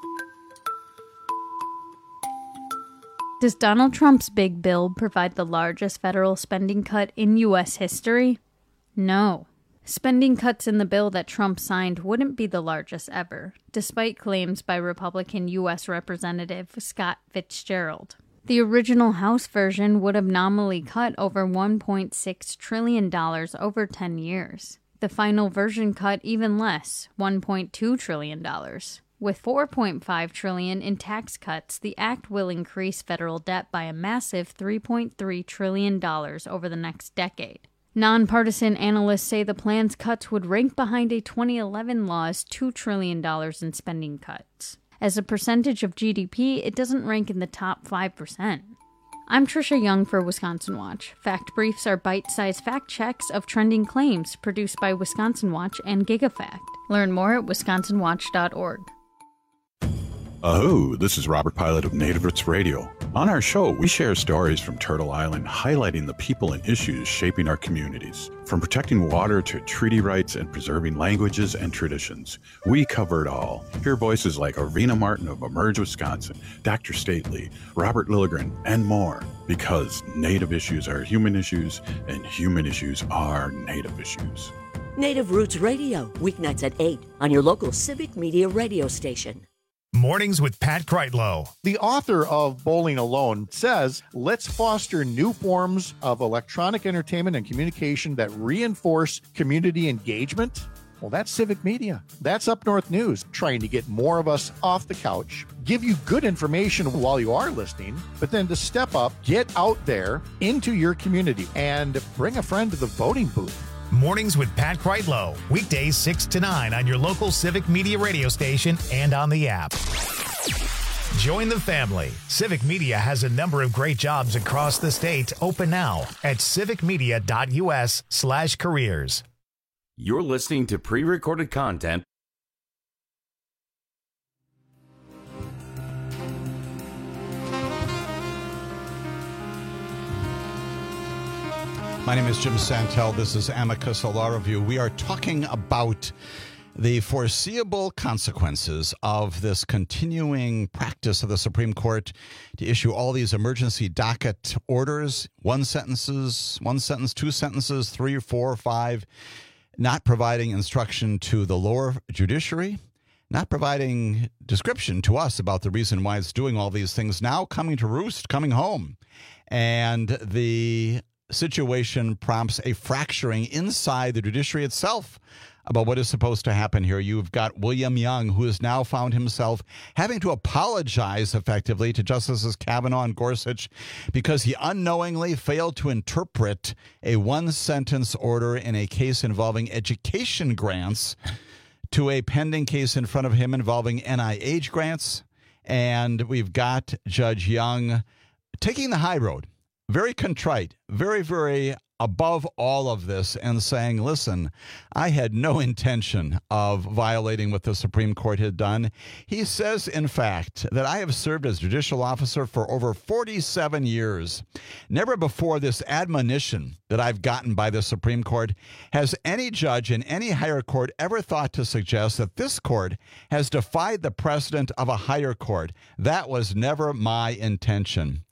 Does Donald Trump's big bill provide the largest federal spending cut in U.S. history? No. Spending cuts in the bill that Trump signed wouldn't be the largest ever, despite claims by Republican U.S. Representative Scott Fitzgerald. The original House version would have nominally cut over $1.6 trillion over 10 years. The final version cut even less, $1.2 trillion. With $4.5 trillion in tax cuts, the act will increase federal debt by a massive $3.3 trillion over the next decade. Nonpartisan analysts say the plan's cuts would rank behind a 2011 law's $2 trillion in spending cuts. As a percentage of GDP, it doesn't rank in the top 5%. I'm Trisha Young for Wisconsin Watch. Fact Briefs are bite-sized fact checks of trending claims produced by Wisconsin Watch and GigaFact. Learn more at wisconsinwatch.org. Oh, this is Robert Pilot of Native Roots Radio. On our show, we share stories from Turtle Island highlighting the people and issues shaping our communities. From protecting water to treaty rights and preserving languages and traditions, we cover it all. Hear voices like Arvina Martin of Emerge Wisconsin, Dr. Stately, Robert Lilligren, and more. Because Native issues are human issues, and human issues are Native issues. Native Roots Radio, weeknights at 8 on your local Civic Media radio station. Mornings with Pat Kreitlow. The author of Bowling Alone says, let's foster new forms of electronic entertainment and communication that reinforce community engagement. Well, that's Civic Media. That's Up North News, trying to get more of us off the couch, give you good information while you are listening, but then to step up, get out there into your community and bring a friend to the voting booth. Mornings with Pat Kreitlow. Weekdays 6 to 9 on your local Civic Media radio station and on the app. Join the family. Civic Media has a number of great jobs across the state open now at civicmedia.us/careers. You're listening to pre-recorded content. My name is Jim Santel. This is Amicus, a law review. We are talking about the foreseeable consequences of this continuing practice of the Supreme Court to issue all these emergency docket orders, one sentence, two sentences, 3 or 4 or 5, not providing instruction to the lower judiciary, not providing description to us about the reason why it's doing all these things, now coming to roost, coming home. And the situation prompts a fracturing inside the judiciary itself. about what is supposed to happen here. You've got William Young, who has now found himself having to apologize effectively to Justices Kavanaugh and Gorsuch because he unknowingly failed to interpret a one-sentence order in a case involving education grants to a pending case in front of him involving NIH grants. And we've got Judge Young taking the high road, very contrite, very, very above all of this, and saying, listen, I had no intention of violating what the Supreme Court had done. He says, in fact, that I have served as judicial officer for over 47 years. Never before this admonition that I've gotten by the Supreme Court has any judge in any higher court ever thought to suggest that this court has defied the precedent of a higher court. That was never my intention.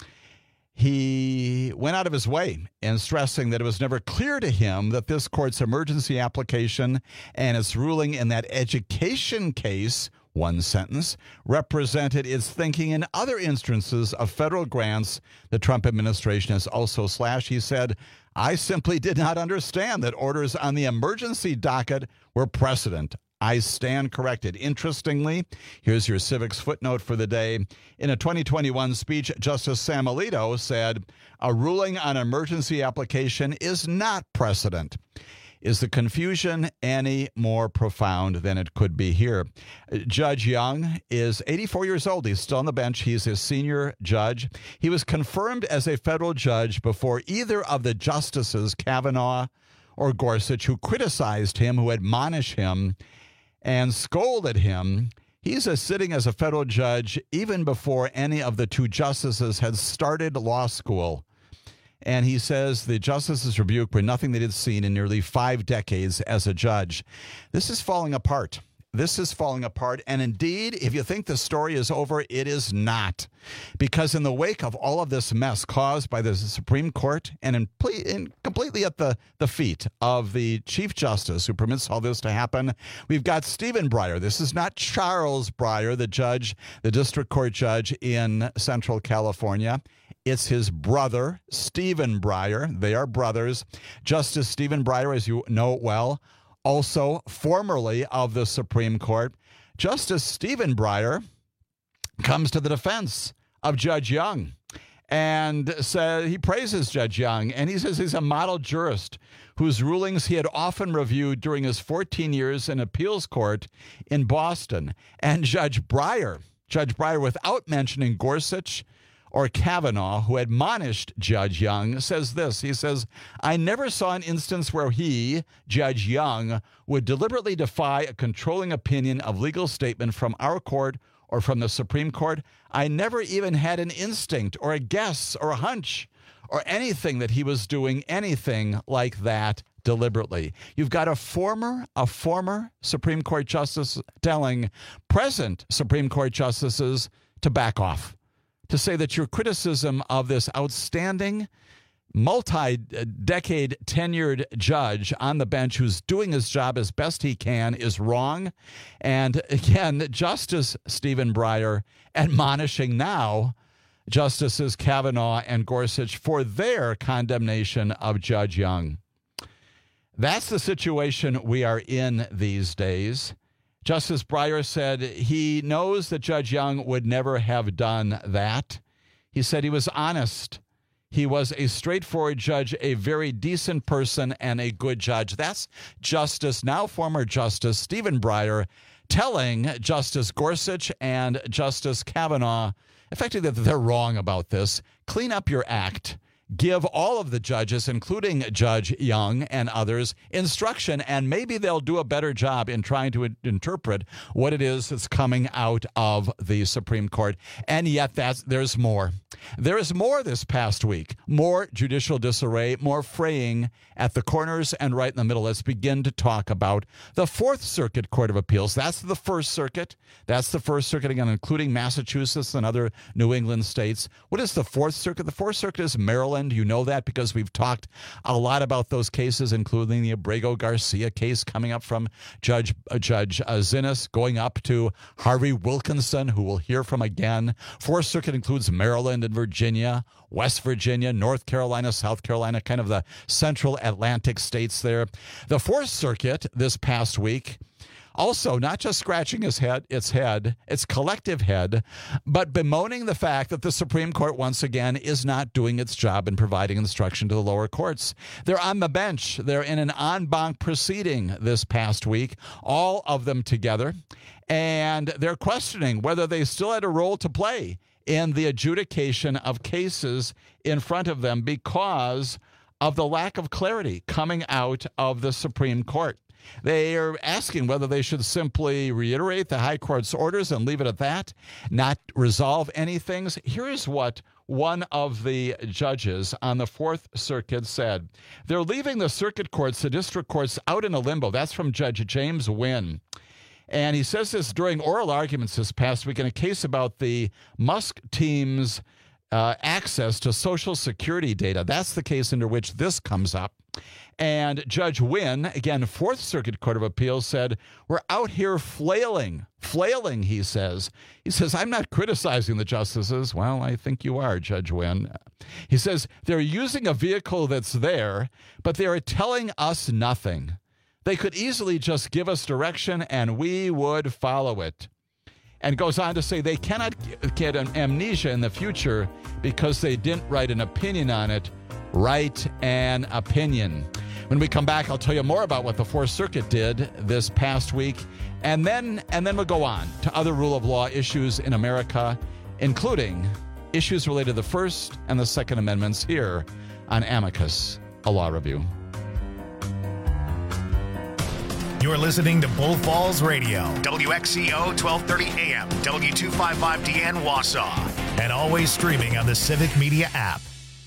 He went out of his way in stressing that it was never clear to him that this court's emergency application and its ruling in that education case, one sentence, represented its thinking in other instances of federal grants the Trump administration has also slashed. He said, I simply did not understand that orders on the emergency docket were precedent. I stand corrected. Interestingly, here's your civics footnote for the day. In a 2021 speech, Justice Sam Alito said, a ruling on emergency application is not precedent. Is the confusion any more profound than it could be here? Judge Young is 84 years old. He's still on the bench. He's a senior judge. He was confirmed as a federal judge before either of the justices, Kavanaugh or Gorsuch, who criticized him, who admonished him, and scolded him. He's sitting as a federal judge even before any of the two justices had started law school. And he says the justices' rebuke were nothing they had seen in nearly 5 decades as a judge. This is falling apart. This is falling apart. And indeed, if you think the story is over, it is not. Because in the wake of all of this mess caused by the Supreme Court and completely at the feet of the Chief Justice who permits all this to happen, we've got Stephen Breyer. This is not Charles Breyer, the judge, the district court judge in Central California. It's his brother, Stephen Breyer. They are brothers. Justice Stephen Breyer, as you know well, also formerly of the Supreme Court. Justice Stephen Breyer comes to the defense of Judge Young and says he praises Judge Young, and he says he's a model jurist whose rulings he had often reviewed during his 14 years in appeals court in Boston. And Judge Breyer, without mentioning Gorsuch or Kavanaugh, who admonished Judge Young, says this. He says, I never saw an instance where he, Judge Young, would deliberately defy a controlling opinion of legal statement from our court or from the Supreme Court. I never even had an instinct or a guess or a hunch or anything that he was doing anything like that deliberately. You've got a former Supreme Court justice telling present Supreme Court justices to back off, to say that your criticism of this outstanding, multi-decade tenured judge on the bench who's doing his job as best he can is wrong. And again, Justice Stephen Breyer admonishing now Justices Kavanaugh and Gorsuch for their condemnation of Judge Young. That's the situation we are in these days. Justice Breyer said he knows that Judge Young would never have done that. He said he was honest. He was a straightforward judge, a very decent person, and a good judge. That's now former Justice Stephen Breyer telling Justice Gorsuch and Justice Kavanaugh, effectively, that they're wrong about this. Clean up your act. Give all of the judges, including Judge Young and others, instruction, and maybe they'll do a better job in trying to interpret what it is that's coming out of the Supreme Court. And yet there's more. There is more this past week. More judicial disarray, more fraying at the corners and right in the middle. Let's begin to talk about the Fourth Circuit Court of Appeals. That's the First Circuit. That's the First Circuit, again, including Massachusetts and other New England states. What is the Fourth Circuit? The Fourth Circuit is Maryland, Maryland. You know that because we've talked a lot about those cases, including the Abrego Garcia case coming up from Judge Zinnes, going up to Harvey Wilkinson, who we'll hear from again. Fourth Circuit includes Maryland and Virginia, West Virginia, North Carolina, South Carolina, kind of the central Atlantic states there. The Fourth Circuit this past week also not just scratching its collective head, but bemoaning the fact that the Supreme Court once again is not doing its job in providing instruction to the lower courts. They're on the bench. They're in an en banc proceeding this past week, all of them together, and they're questioning whether they still had a role to play in the adjudication of cases in front of them because of the lack of clarity coming out of the Supreme Court. They are asking whether they should simply reiterate the high court's orders and leave it at that, not resolve anything. Here's what one of the judges on the Fourth Circuit said. They're leaving the circuit courts, the district courts, out in a limbo. That's from Judge James Wynn. And he says this during oral arguments this past week in a case about the Musk team's access to Social Security data. That's the case under which this comes up. And Judge Wynn, again, Fourth Circuit Court of Appeals, said, we're out here flailing, he says. He says, I'm not criticizing the justices. Well, I think you are, Judge Wynn. He says, they're using a vehicle that's there, but they are telling us nothing. They could easily just give us direction and we would follow it. And goes on to say they cannot get an amnesia in the future because they didn't write an opinion on it. Write an opinion. When we come back, I'll tell you more about what the Fourth Circuit did this past week. And then we'll go on to other rule of law issues in America, including issues related to the First and the Second Amendments here on Amicus, a law review. You're listening to Bull Falls Radio, WXCO 1230 AM, W255DN Wausau, and always streaming on the Civic Media app.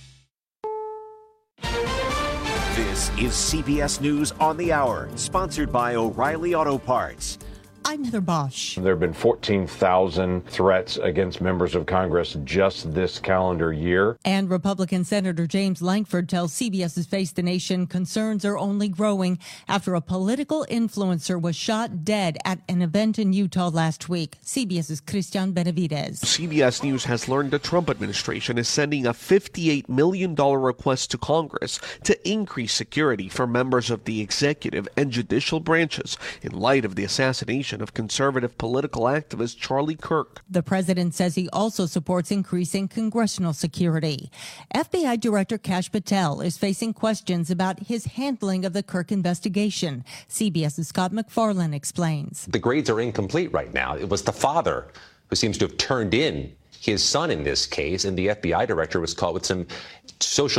This is CBS News on the Hour, sponsored by O'Reilly Auto Parts. I'm Heather Bosch. There have been 14,000 threats against members of Congress just this calendar year. And Republican Senator James Lankford tells CBS's Face the Nation concerns are only growing after a political influencer was shot dead at an event in Utah last week. CBS's Christian Benavidez. CBS News has learned the Trump administration is sending a $58 million request to Congress to increase security for members of the executive and judicial branches in light of the assassination of conservative political activist Charlie Kirk. The president says he also supports increasing congressional security. FBI Director Kash Patel is facing questions about his handling of the Kirk investigation. CBS's Scott McFarlane explains. The grades are incomplete right now. It was the father who seems to have turned in his son in this case, and the FBI director was caught with some social